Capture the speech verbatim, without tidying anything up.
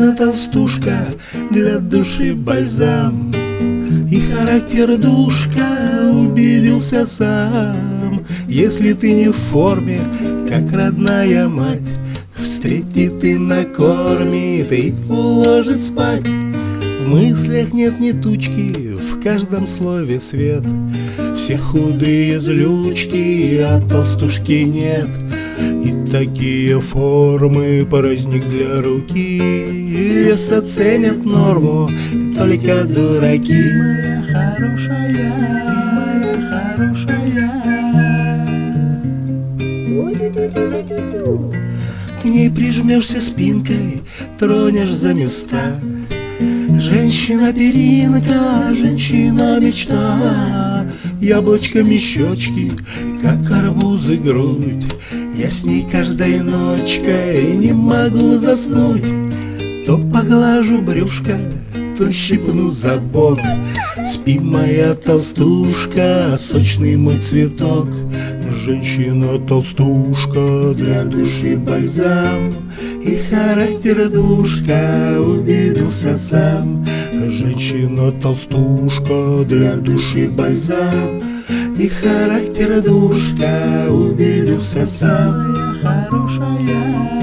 Женщина-толстушка, для души бальзам, и характер душка, убедился сам. Если ты не в форме, как родная мать, встретит и накормит, и уложит спать. В мыслях нет ни тучки, в каждом слове свет. Все худые злючки, а толстушки нет. И такие формы праздник для руки. Вес оценят норму только дураки. Моя хорошая, моя хорошая. К ней прижмешься спинкой, тронешь за места. Женщина-перинка, женщина-мечта. Яблочками щечки, как арбузы грудь. Я с ней каждой ночкой не могу заснуть. То поглажу брюшко, то щипну за бок. Спи, моя толстушка, сочный мой цветок. Женщина-толстушка, для души бальзам, и характер душка, убедился сам. Женщина-толстушка, для души бальзам, и характер душка, убедился сам. Моя хорошая.